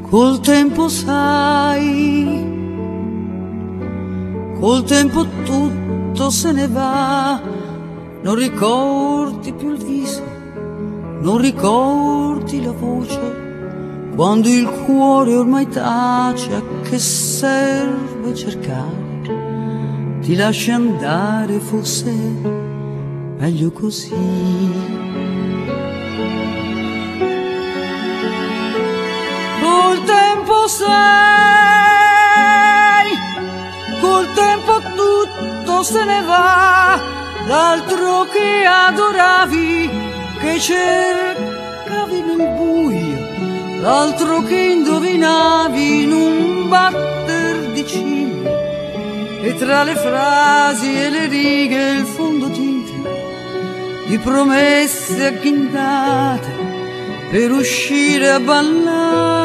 Col tempo sai, col tempo tutto se ne va, non ricordi più il viso, non ricordi la voce, quando il cuore ormai tace, a che serve cercare? Ti lasci andare, forse meglio così. Col tempo sai, col tempo tutto se ne va, l'altro che adoravi, che cercavi nel buio, l'altro che indovinavi in un batter di ciglia, e tra le frasi e le righe il fondotinta di promesse agghindate per uscire a ballare.